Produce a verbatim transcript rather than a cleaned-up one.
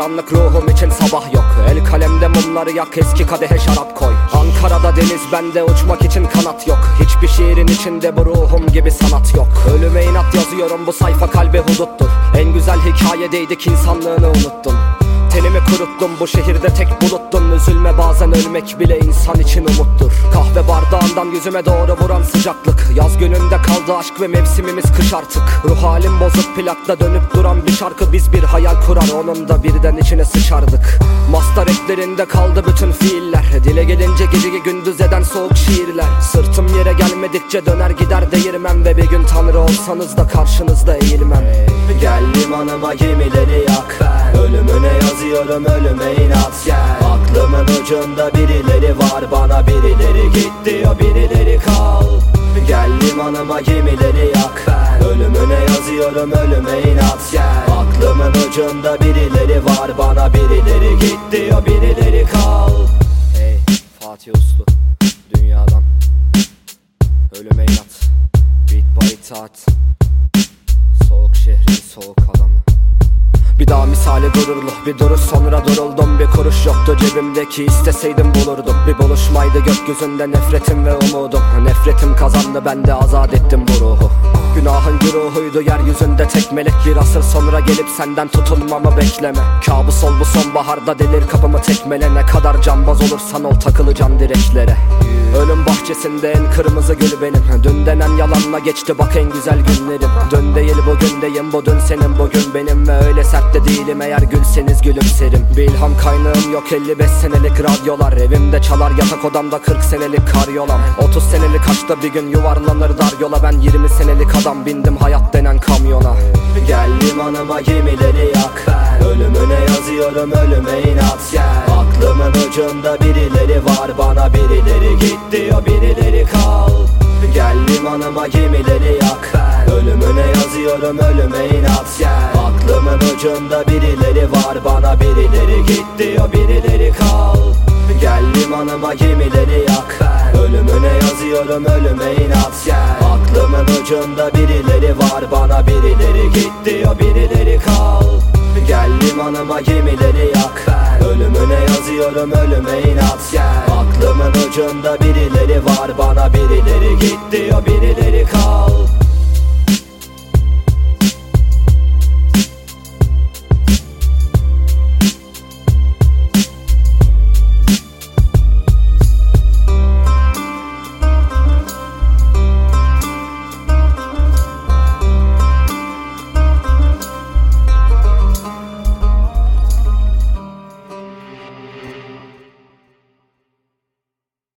karanlık ruhum için sabah yok. El kalemde mumları yak, eski kadehe şarap koy. Ankara'da deniz, bende uçmak için kanat yok. Hiçbir şiirin içinde bu ruhum gibi sanat yok. Ölüme inat yazıyorum, bu sayfa kalbe huduttur. En güzel hikayedeydik, insanlığını unuttun. Tenimi kuruttum, bu şehirde tek buluttum. Üzülme, bazen ölmek bile insan için umuttur. Kahve bardağından yüzüme doğru vuran sıcaklık. Yaz gününde kaldı aşk ve mevsimimiz kış artık. Ruh halim bozuk, plakta dönüp duran bir şarkı. Biz bir hayal kurar, onun da birden içine sıçardık. Master eklerinde kaldı bütün fiiller. Dile gelince geceyi gündüz eden soğuk şiirler. Sırtım yere gelmedikçe döner gider değirmem. Ve bir gün tanrı olsanız da karşınızda eğilmem. Gel limanıma gemileri yak, ben ölümüne yazıyorum, ölüme inat gel. Aklımın ucunda birileri var, bana birileri git diyor, birileri kal. Gel limanıma gemileri yak, ben ölümüne yazıyorum, ölüme inat gel. Aklımın ucunda birileri var, bana birileri git diyor, birileri kal. Hey Fatih Uslu, dünyadan ölüme inat, beat by itaat. Soğuk şehrin soğuk adamı. Bir daha misali gururlu bir duruş, sonra duruldum. Bir kuruş yoktu cebimdeki, isteseydim bulurdum. Bir buluşmaydı gökyüzünde nefretim ve umudum. Nefretim kazandı, ben de azat ettim bu ruhu. Günahın güruhuydu yeryüzünde tek melek. Bir asır sonra gelip senden tutulmamı bekleme. Kabus ol bu sonbaharda, delir kapımı tekmele. Ne kadar cambaz olursan ol, takılacaksın direklere. Ölüm bahçesinde en kırmızı gül benim. Dün denen yalanla geçti bak en güzel günlerim. Dün değil bugündeyim, bu dün senin bugün benim. Ve öyle sert de değilim, eğer gülseniz gülümserim. Bir ilham kaynağım yok, elli beş senelik radyolar. Evimde çalar, yatak odamda kırk senelik karyolam. Otuz senelik aşkta bir gün yuvarlanır dar yola. Ben yirmi senelik adam, bindim hayat denen kamyona. Gel limanıma gemileri yak, ben ölümüne yazıyorum, ölüme inat gel. Aklımın ucunda birileri var, bana birileri git diyor, birileri kal. Gel limanıma gemileri yak, ben ölümüne yazıyorum, ölüme inat gel. Aklımın ucunda birileri var, bana birileri git diyor, birileri kal. Gel limanıma gemileri yak, ben ölümüne yazıyorum, ölüme inat gel. Aklımın ucunda birileri var, bana birileri git diyor, birileri kal. Gel limanıma gemileri yak, ben ölümüne yazıyorum, ölüme inat gel. Aklımın ucunda birileri var, bana birileri git diyor, birileri kal.